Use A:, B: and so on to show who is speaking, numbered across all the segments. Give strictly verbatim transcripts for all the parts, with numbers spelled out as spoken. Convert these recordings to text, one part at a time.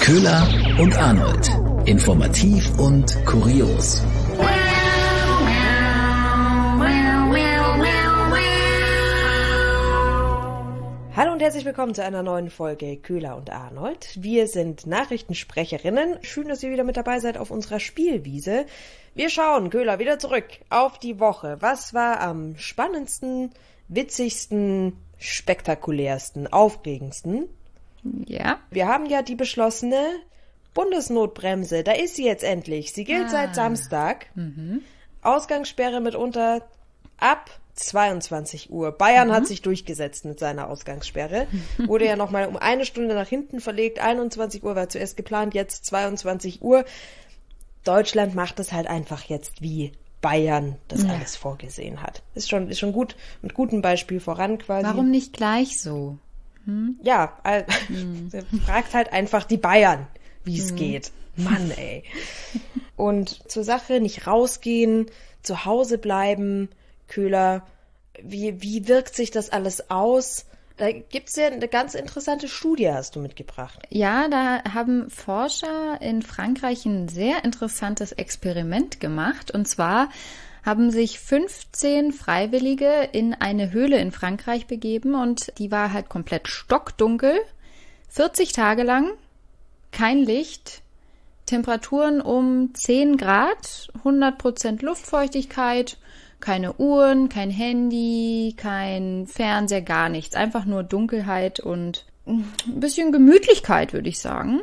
A: Köhler und Arnold. Informativ und kurios.
B: Hallo und herzlich willkommen zu einer neuen Folge Köhler und Arnold. Wir sind Nachrichtensprecherinnen. Schön, dass ihr wieder mit dabei seid auf unserer Spielwiese. Wir schauen, Köhler, wieder zurück auf die Woche. Was war am spannendsten, witzigsten, spektakulärsten, aufregendsten?
C: Ja.
B: Wir haben ja die beschlossene Bundesnotbremse. Da ist sie jetzt endlich. Sie gilt ah. seit Samstag. Mhm. Ausgangssperre mitunter ab zweiundzwanzig Uhr. Bayern mhm. hat sich durchgesetzt mit seiner Ausgangssperre. Wurde ja nochmal um eine Stunde nach hinten verlegt. einundzwanzig Uhr war zuerst geplant, jetzt zweiundzwanzig Uhr. Deutschland macht es halt einfach jetzt, wie Bayern das ja. alles vorgesehen hat. Ist schon, ist schon gut, mit gutem Beispiel voran quasi.
C: Warum nicht gleich so? Hm?
B: Ja, also, hm. fragt halt einfach die Bayern, wie es hm. geht. Mann, ey. Und zur Sache, nicht rausgehen, zu Hause bleiben, Köhler, wie, wie wirkt sich das alles aus? Da gibt's ja eine ganz interessante Studie, hast du mitgebracht.
C: Ja, da haben Forscher in Frankreich ein sehr interessantes Experiment gemacht. Und zwar haben sich fünfzehn Freiwillige in eine Höhle in Frankreich begeben und die war halt komplett stockdunkel, vierzig Tage lang, kein Licht, Temperaturen um zehn Grad, hundert Prozent Luftfeuchtigkeit, keine Uhren, kein Handy, kein Fernseher, gar nichts. Einfach nur Dunkelheit und ein bisschen Gemütlichkeit, würde ich sagen.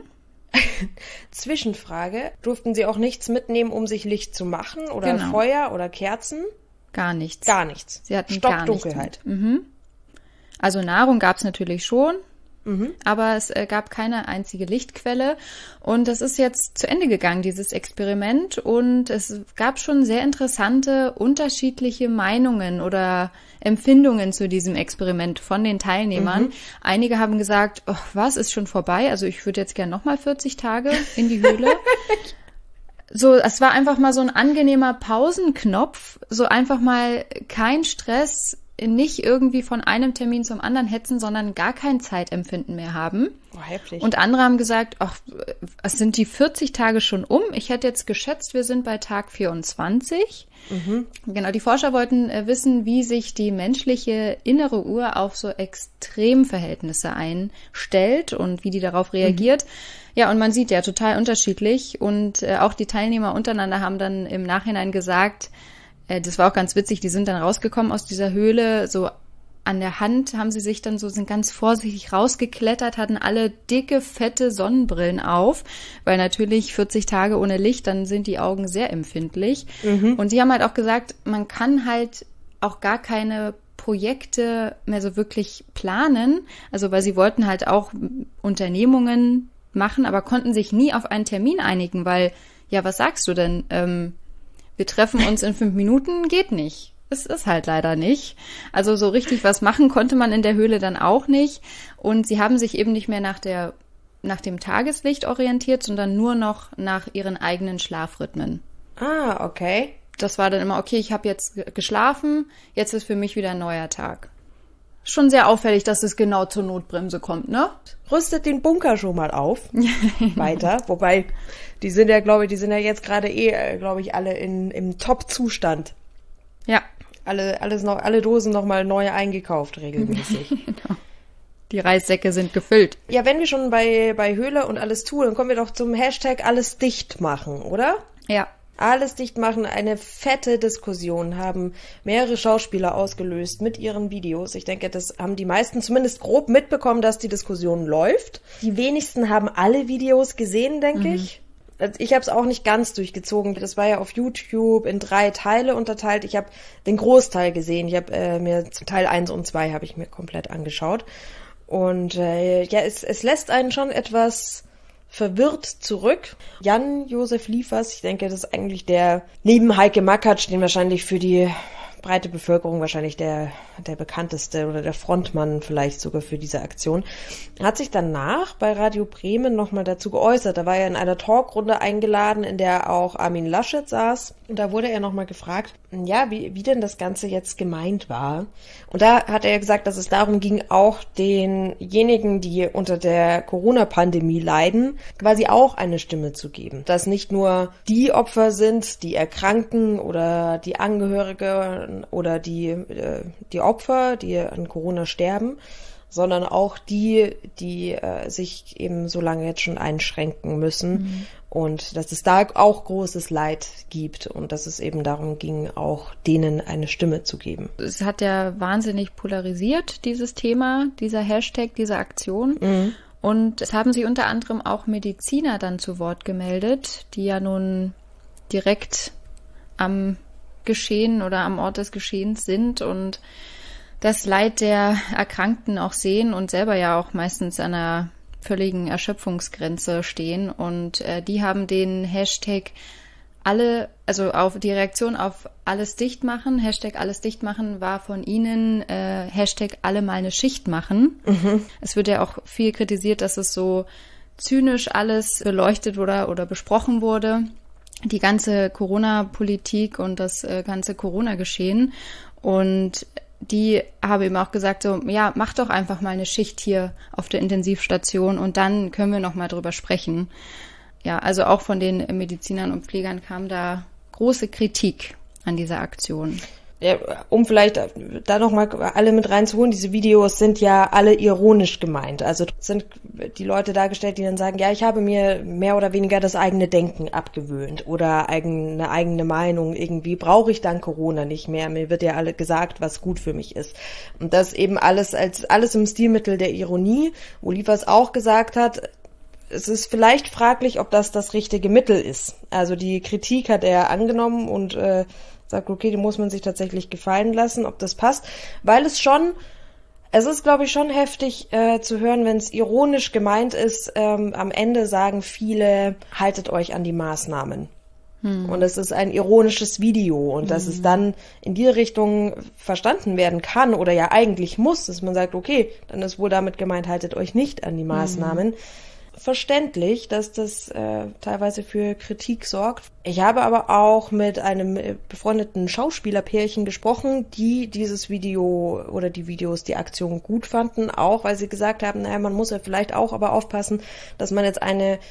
B: Zwischenfrage, durften Sie auch nichts mitnehmen, um sich Licht zu machen? Oder genau. Feuer oder Kerzen?
C: Gar nichts.
B: Gar nichts.
C: Sie hatten
B: Stockdunkelheit.
C: Gar nichts. Mhm. Also Nahrung gab es natürlich schon. Mhm. Aber es äh, gab keine einzige Lichtquelle und das ist jetzt zu Ende gegangen, dieses Experiment, und es gab schon sehr interessante unterschiedliche Meinungen oder Empfindungen zu diesem Experiment von den Teilnehmern. Mhm. Einige haben gesagt, oh, was, ist schon vorbei? Also ich würde jetzt gerne nochmal vierzig Tage in die Höhle. So, es war einfach mal so ein angenehmer Pausenknopf, so einfach mal kein Stress, nicht irgendwie von einem Termin zum anderen hetzen, sondern gar kein Zeitempfinden mehr haben.
B: Oh, heftig.
C: Und andere haben gesagt, ach, es sind die vierzig Tage schon um. Ich hätte jetzt geschätzt, wir sind bei Tag vierundzwanzig. Mhm. Genau, die Forscher wollten äh, wissen, wie sich die menschliche innere Uhr auf so Extremverhältnisse einstellt und wie die darauf reagiert. Mhm. Ja, und man sieht ja total unterschiedlich. Und äh, auch die Teilnehmer untereinander haben dann im Nachhinein gesagt, das war auch ganz witzig, die sind dann rausgekommen aus dieser Höhle, so an der Hand haben sie sich dann so, sind ganz vorsichtig rausgeklettert, hatten alle dicke, fette Sonnenbrillen auf, weil natürlich vierzig Tage ohne Licht, dann sind die Augen sehr empfindlich. Mhm. Und die haben halt auch gesagt, man kann halt auch gar keine Projekte mehr so wirklich planen, also weil sie wollten halt auch Unternehmungen machen, aber konnten sich nie auf einen Termin einigen, weil, ja, was sagst du denn, ähm, wir treffen uns in fünf Minuten, geht nicht. Es ist halt leider nicht. Also so richtig was machen konnte man in der Höhle dann auch nicht. Und sie haben sich eben nicht mehr nach der, nach dem Tageslicht orientiert, sondern nur noch nach ihren eigenen Schlafrhythmen.
B: Ah, okay.
C: Das war dann immer, okay, ich habe jetzt geschlafen, jetzt ist für mich wieder ein neuer Tag. Schon sehr auffällig, dass es genau zur Notbremse kommt, ne?
B: Rüstet den Bunker schon mal auf. Weiter. Wobei, die sind ja, glaube ich, die sind ja jetzt gerade eh, glaube ich, alle in, im Top-Zustand.
C: Ja.
B: Alle, alles noch, alle Dosen noch mal neu eingekauft, regelmäßig.
C: Genau. Die Reissäcke sind gefüllt.
B: Ja, wenn wir schon bei, bei Höhle und alles tun, dann kommen wir doch zum Hashtag alles dicht machen, oder?
C: Ja.
B: Alles dicht machen, eine fette Diskussion haben mehrere Schauspieler ausgelöst mit ihren Videos. Ich denke, das haben die meisten zumindest grob mitbekommen, dass die Diskussion läuft. Die wenigsten haben alle Videos gesehen, denke mhm. ich. Ich habe es auch nicht ganz durchgezogen. Das war ja auf YouTube in drei Teile unterteilt. Ich habe den Großteil gesehen. Ich habe äh, mir Teil eins und zwei habe ich mir komplett angeschaut. Und äh, ja, es, es lässt einen schon etwas verwirrt zurück. Jan-Josef Liefers, ich denke, das ist eigentlich der, neben Heike Makatsch, den wahrscheinlich für die breite Bevölkerung wahrscheinlich der, der bekannteste oder der Frontmann vielleicht sogar für diese Aktion, hat sich danach bei Radio Bremen nochmal dazu geäußert. Da war er in einer Talkrunde eingeladen, in der auch Armin Laschet saß. Und da wurde er nochmal gefragt, ja, wie, wie denn das Ganze jetzt gemeint war. Und da hat er gesagt, dass es darum ging, auch denjenigen, die unter der Corona-Pandemie leiden, quasi auch eine Stimme zu geben. Dass nicht nur die Opfer sind, die Erkrankten oder die Angehörige oder die, äh, die Opfer, die an Corona sterben, sondern auch die, die äh, sich eben so lange jetzt schon einschränken müssen. Mhm. Und dass es da auch großes Leid gibt und dass es eben darum ging, auch denen eine Stimme zu geben.
C: Es hat ja wahnsinnig polarisiert, dieses Thema, dieser Hashtag, diese Aktion. Mhm. Und es haben sich unter anderem auch Mediziner dann zu Wort gemeldet, die ja nun direkt am Geschehen oder am Ort des Geschehens sind und das Leid der Erkrankten auch sehen und selber ja auch meistens an einer völligen Erschöpfungsgrenze stehen. Und äh, die haben den Hashtag alle, also auf die Reaktion auf alles dicht machen, Hashtag alles dicht machen war von ihnen äh, Hashtag alle mal eine Schicht machen. Mhm. Es wird ja auch viel kritisiert, dass es so zynisch alles beleuchtet wurde oder besprochen wurde. Die ganze Corona-Politik und das äh, ganze Corona-Geschehen. Und die habe eben auch gesagt, so, ja, mach doch einfach mal eine Schicht hier auf der Intensivstation und dann können wir noch mal drüber sprechen. Ja, also auch von den Medizinern und Pflegern kam da große Kritik an dieser Aktion.
B: Ja, um vielleicht da nochmal alle mit reinzuholen, diese Videos sind ja alle ironisch gemeint. Also sind die Leute dargestellt, die dann sagen, ja, ich habe mir mehr oder weniger das eigene Denken abgewöhnt oder eine eigene Meinung. Irgendwie brauche ich dann Corona nicht mehr. Mir wird ja alle gesagt, was gut für mich ist. Und das eben alles als alles im Stilmittel der Ironie, wo Liefers auch gesagt hat, es ist vielleicht fraglich, ob das das richtige Mittel ist. Also die Kritik hat er angenommen und äh, sagt, okay, die muss man sich tatsächlich gefallen lassen, ob das passt, weil es schon, es ist, glaube ich, schon heftig äh, zu hören, wenn es ironisch gemeint ist. Ähm, am Ende sagen viele, haltet euch an die Maßnahmen. Hm. Und es ist ein ironisches Video und hm. dass es dann in die Richtung verstanden werden kann oder ja eigentlich muss, dass man sagt, okay, dann ist wohl damit gemeint, haltet euch nicht an die Maßnahmen. Hm. Verständlich, dass das äh, teilweise für Kritik sorgt. Ich habe aber auch mit einem äh, befreundeten Schauspielerpärchen gesprochen, die dieses Video oder die Videos, die Aktion gut fanden, auch weil sie gesagt haben, naja, man muss ja vielleicht auch aber aufpassen, dass man jetzt eine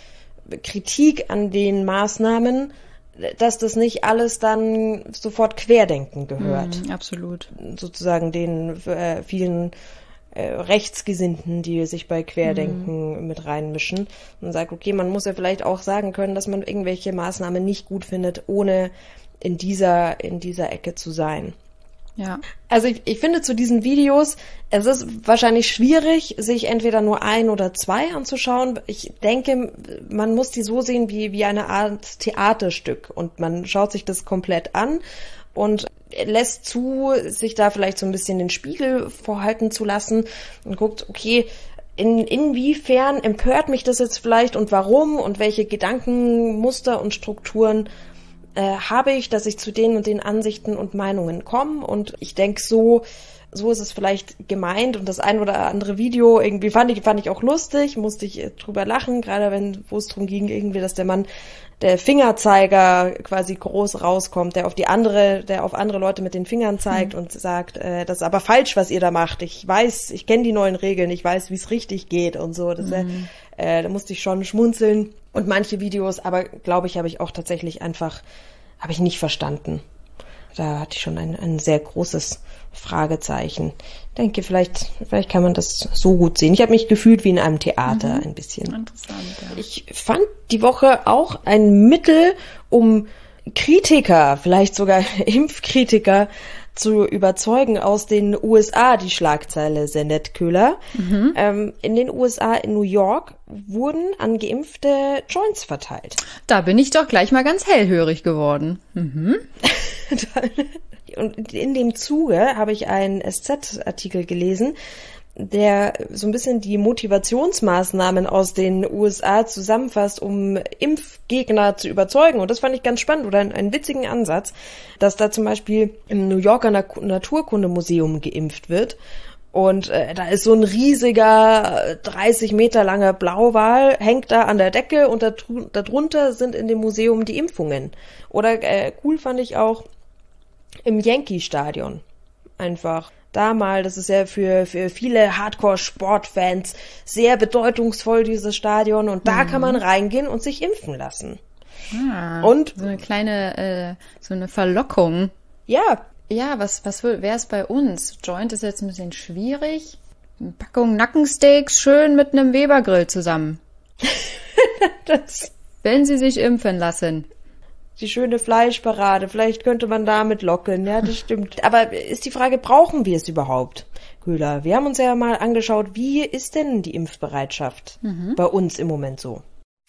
B: Kritik an den Maßnahmen, dass das nicht alles dann sofort Querdenken gehört.
C: Mm, absolut.
B: Sozusagen den äh, vielen Rechtsgesinnten, die sich bei Querdenken mhm. mit reinmischen und sagt, okay, man muss ja vielleicht auch sagen können, dass man irgendwelche Maßnahmen nicht gut findet, ohne in dieser in dieser Ecke zu sein.
C: Ja.
B: Also ich, ich finde zu diesen Videos, es ist wahrscheinlich schwierig, sich entweder nur ein oder zwei anzuschauen. Ich denke, man muss die so sehen wie wie eine Art Theaterstück und man schaut sich das komplett an und lässt zu, sich da vielleicht so ein bisschen den Spiegel vorhalten zu lassen und guckt, okay, in, inwiefern empört mich das jetzt vielleicht und warum und welche Gedankenmuster und Strukturen äh, habe ich, dass ich zu den und den Ansichten und Meinungen komme. Und ich denke, so so ist es vielleicht gemeint. Und das ein oder andere Video irgendwie fand ich fand ich auch lustig, musste ich drüber lachen, gerade wenn wo es darum ging, irgendwie, dass der Mann der Fingerzeiger quasi groß rauskommt, der auf die andere, der auf andere Leute mit den Fingern zeigt mhm. und sagt, äh, das ist aber falsch, was ihr da macht. Ich weiß, ich kenne die neuen Regeln, ich weiß, wie es richtig geht und so. Das, mhm. äh, da musste ich schon schmunzeln. Und manche Videos, aber glaube ich, habe ich auch tatsächlich einfach, habe ich nicht verstanden. Da hatte ich schon ein, ein sehr großes Fragezeichen. Ich denke, vielleicht, vielleicht kann man das so gut sehen. Ich habe mich gefühlt wie in einem Theater mhm. ein bisschen.
C: Interessant, ja.
B: Ich fand die Woche auch ein Mittel, um Kritiker, vielleicht sogar Impfkritiker, zu überzeugen aus den U S A, die Schlagzeile sehr nett, Köhler. Mhm. Ähm, in den U S A, in New York, wurden an Geimpfte Joints verteilt.
C: Da bin ich doch gleich mal ganz hellhörig geworden. Mhm.
B: Und in dem Zuge habe ich einen S Z-Artikel gelesen, der so ein bisschen die Motivationsmaßnahmen aus den U S A zusammenfasst, um Impfgegner zu überzeugen. Und das fand ich ganz spannend oder einen, einen witzigen Ansatz, dass da zum Beispiel im New Yorker Naturkundemuseum geimpft wird. Und äh, da ist so ein riesiger, dreißig Meter langer Blauwal, hängt da an der Decke und da, darunter sind in dem Museum die Impfungen. Oder äh, cool fand ich auch im Yankee-Stadion. Einfach da mal, das ist ja für, für viele Hardcore-Sportfans sehr bedeutungsvoll, dieses Stadion. Und da mhm. kann man reingehen und sich impfen lassen.
C: Ah,
B: und
C: so eine kleine, äh, so eine Verlockung.
B: Ja.
C: Ja, was, was wäre es bei uns? Joint ist jetzt ein bisschen schwierig. Eine Packung Nackensteaks schön mit einem Weber-Grill zusammen.
B: das
C: Wenn Sie sich impfen lassen.
B: Die schöne Fleischparade, vielleicht könnte man damit locken, ja, das stimmt. Aber ist die Frage, brauchen wir es überhaupt? Köhler, wir haben uns ja mal angeschaut, wie ist denn die Impfbereitschaft mhm. bei uns im Moment so?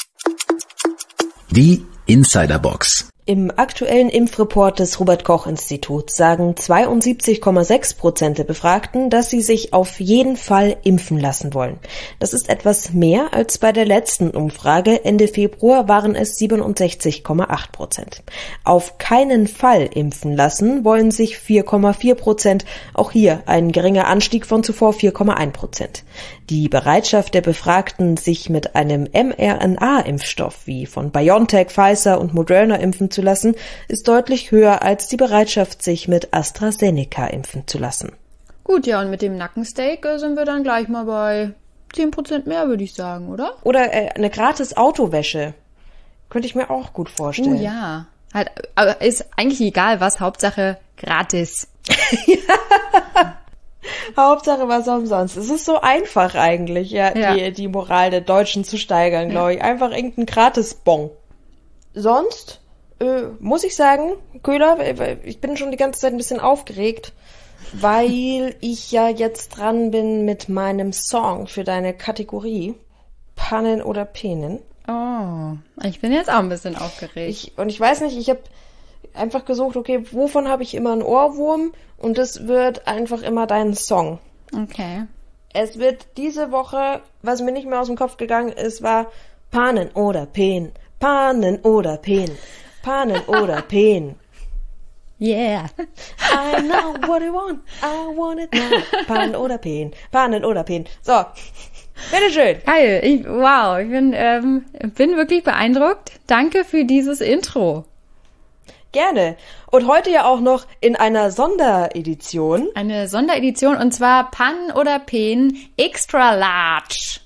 A: Die Insiderbox.
B: Im aktuellen Impfreport des Robert-Koch-Instituts sagen zweiundsiebzig Komma sechs Prozent der Befragten, dass sie sich auf jeden Fall impfen lassen wollen. Das ist etwas mehr als bei der letzten Umfrage. Ende Februar waren es siebenundsechzig Komma acht Prozent. Auf keinen Fall impfen lassen wollen sich vier Komma vier Prozent. Auch hier ein geringer Anstieg von zuvor vier Komma eins Prozent. Die Bereitschaft der Befragten, sich mit einem mRNA-Impfstoff wie von BioNTech, Pfizer und Moderna impfen zu lassen, ist deutlich höher als die Bereitschaft, sich mit AstraZeneca impfen zu lassen.
C: Gut, ja, und mit dem Nackensteak äh, sind wir dann gleich mal bei zehn Prozent mehr, würde ich sagen, oder?
B: Oder äh, eine gratis Autowäsche. Könnte ich mir auch gut vorstellen.
C: Oh ja. Halt, aber ist eigentlich egal was, Hauptsache gratis.
B: ja. Hauptsache was umsonst. Es ist so einfach eigentlich, ja,
C: ja.
B: Die, die Moral der Deutschen zu steigern, glaube ich. Einfach irgendein Gratis-Bon. Sonst äh, muss ich sagen, Köhler, ich bin schon die ganze Zeit ein bisschen aufgeregt, weil ich ja jetzt dran bin mit meinem Song für deine Kategorie Pannen oder Penen.
C: Oh, ich bin jetzt auch ein bisschen aufgeregt.
B: Ich, und ich weiß nicht, ich habe einfach gesucht, okay, wovon habe ich immer einen Ohrwurm? Und das wird einfach immer dein Song.
C: Okay.
B: Es wird diese Woche, was mir nicht mehr aus dem Kopf gegangen ist, war Pannen oder Pen. Pannen oder Pen. Pannen oder Pen.
C: Yeah.
B: I know what I want. I want it now. Pannen oder Pen. Pannen oder Pen. So. Bitteschön.
C: Geil. Ich, wow. Ich bin, ähm, bin wirklich beeindruckt. Danke für dieses Intro.
B: Gerne. Und heute ja auch noch in einer Sonderedition.
C: Eine Sonderedition und zwar Pannen oder Pen Extra Large.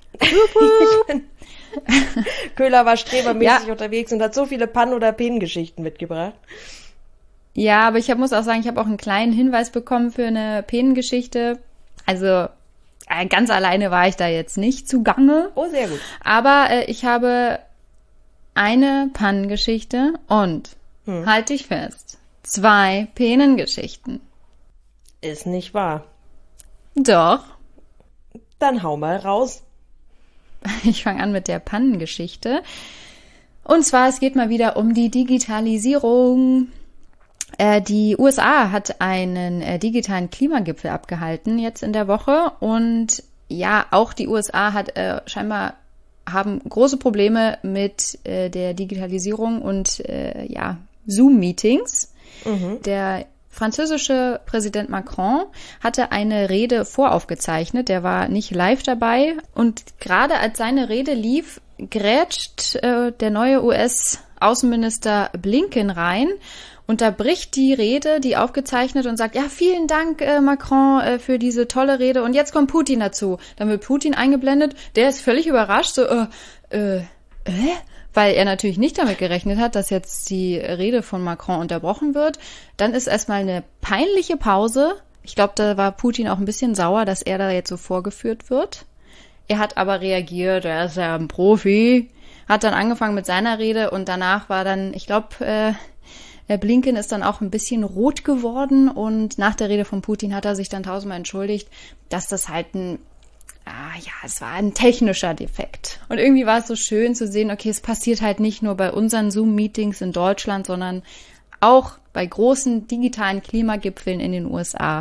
B: Köhler war strebermäßig
C: ja.
B: unterwegs und hat so viele Pannen- oder Pen-Geschichten mitgebracht.
C: Ja, aber ich hab, muss auch sagen, ich habe auch einen kleinen Hinweis bekommen für eine Pen-Geschichte. Also äh, ganz alleine war ich da jetzt nicht zugange.
B: Oh, sehr gut.
C: Aber äh, ich habe eine Pannengeschichte und Hm. Halt dich fest. Zwei Penengeschichten.
B: Ist nicht wahr.
C: Doch.
B: Dann hau mal raus.
C: Ich fange an mit der Pannengeschichte. Und zwar, es geht mal wieder um die Digitalisierung. Äh, die U S A hat einen äh, digitalen Klimagipfel abgehalten jetzt in der Woche. Und ja, auch die U S A hat äh, scheinbar haben große Probleme mit äh, der Digitalisierung und äh, ja, Zoom-Meetings. Mhm. Der französische Präsident Macron hatte eine Rede voraufgezeichnet, der war nicht live dabei und gerade als seine Rede lief, grätscht äh, der neue U S-Außenminister Blinken rein, unterbricht die Rede, die aufgezeichnet und sagt, ja, vielen Dank, äh, Macron, äh, für diese tolle Rede und jetzt kommt Putin dazu. Dann wird Putin eingeblendet, der ist völlig überrascht, so, äh, äh, äh? Weil er natürlich nicht damit gerechnet hat, dass jetzt die Rede von Macron unterbrochen wird. Dann ist erstmal eine peinliche Pause. Ich glaube, da war Putin auch ein bisschen sauer, dass er da jetzt so vorgeführt wird. Er hat aber reagiert, er ist ja ein Profi, hat dann angefangen mit seiner Rede und danach war dann, ich glaube, äh, Blinken ist dann auch ein bisschen rot geworden und nach der Rede von Putin hat er sich dann tausendmal entschuldigt, dass das halt ein Ah ja, es war ein technischer Defekt. Und irgendwie war es so schön zu sehen, okay, es passiert halt nicht nur bei unseren Zoom-Meetings in Deutschland, sondern auch bei großen digitalen Klimagipfeln in den U S A.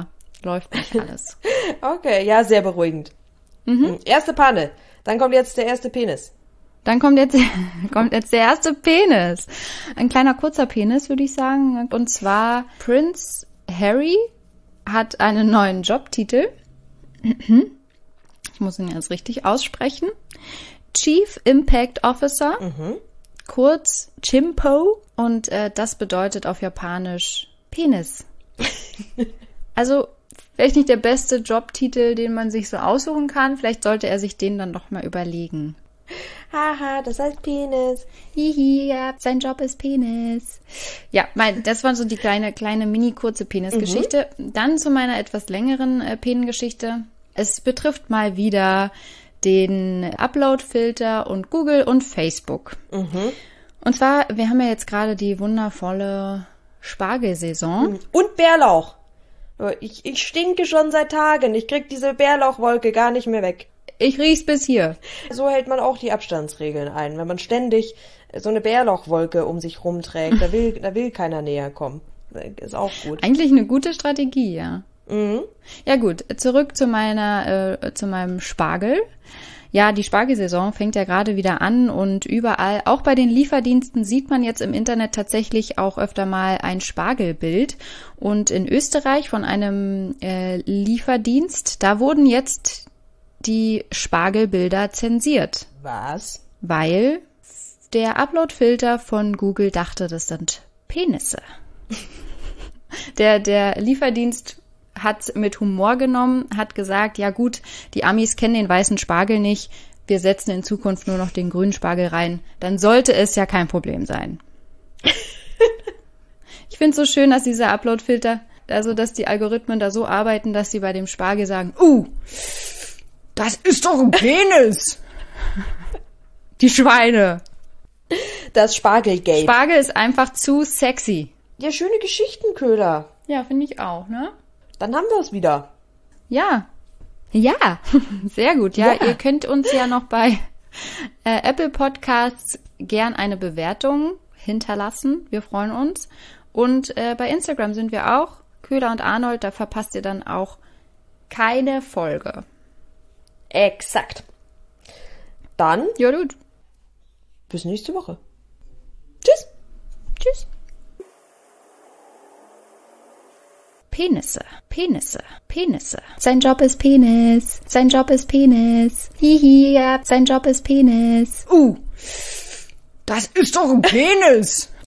C: läuft nicht alles.
B: Okay, ja, sehr beruhigend. Mhm. Erste Panne. Dann kommt jetzt der erste Penis.
C: Dann kommt jetzt, kommt jetzt der erste Penis. Ein kleiner kurzer Penis, würde ich sagen. Und zwar Prince Harry hat einen neuen Jobtitel. Ich muss ihn jetzt richtig aussprechen. Chief Impact Officer, mhm. kurz Chimpo. Und äh, das bedeutet auf Japanisch Penis. Also vielleicht nicht der beste Jobtitel, den man sich so aussuchen kann. Vielleicht sollte er sich den dann doch mal überlegen.
B: Haha, das heißt Penis.
C: Hihi, ja, sein Job ist Penis. Ja, mein, das war so die kleine, kleine, mini kurze Penisgeschichte. Mhm. Dann zu meiner etwas längeren äh, Penisgeschichte. Es betrifft mal wieder den Upload-Filter und Google und Facebook. Mhm. Und zwar, wir haben ja jetzt gerade die wundervolle Spargelsaison.
B: Und Bärlauch. Ich, ich stinke schon seit Tagen. Ich krieg diese Bärlauchwolke gar nicht mehr weg.
C: Ich riech's bis hier.
B: So hält man auch die Abstandsregeln ein. Wenn man ständig so eine Bärlauchwolke um sich rumträgt, da will, da will keiner näher kommen. Ist auch gut.
C: Eigentlich eine gute Strategie, ja. Mhm. Ja gut, zurück zu meiner, äh, zu meinem Spargel. Ja, die Spargelsaison fängt ja gerade wieder an und überall, auch bei den Lieferdiensten, sieht man jetzt im Internet tatsächlich auch öfter mal ein Spargelbild. Und in Österreich von einem äh, Lieferdienst, da wurden jetzt die Spargelbilder zensiert.
B: Was?
C: Weil der Upload-Filter von Google dachte, das sind Penisse. der, der Lieferdienst hat mit Humor genommen, hat gesagt, ja gut, die Amis kennen den weißen Spargel nicht, wir setzen in Zukunft nur noch den grünen Spargel rein, dann sollte es ja kein Problem sein. Ich finde es so schön, dass dieser Upload-Filter, also dass die Algorithmen da so arbeiten, dass sie bei dem Spargel sagen, uh, das ist doch ein Penis! Die Schweine!
B: Das Spargelgate.
C: Spargel ist einfach zu sexy.
B: Ja, schöne Geschichten, Köhler.
C: Ja, finde ich auch, ne?
B: Dann haben wir es wieder.
C: Ja. Ja, sehr gut. Ja, ja, ihr könnt uns ja noch bei äh, Apple Podcasts gern eine Bewertung hinterlassen. Wir freuen uns. Und äh, bei Instagram sind wir auch. Köhler und Arnold, da verpasst ihr dann auch keine Folge.
B: Exakt. Dann.
C: Ja, gut.
B: Bis nächste Woche. Tschüss.
C: Tschüss. Penisse, Penisse, Penisse. Sein Job ist Penis. Sein Job ist Penis. Hihi, ja, sein Job ist Penis.
A: Uh, das ist doch ein Penis.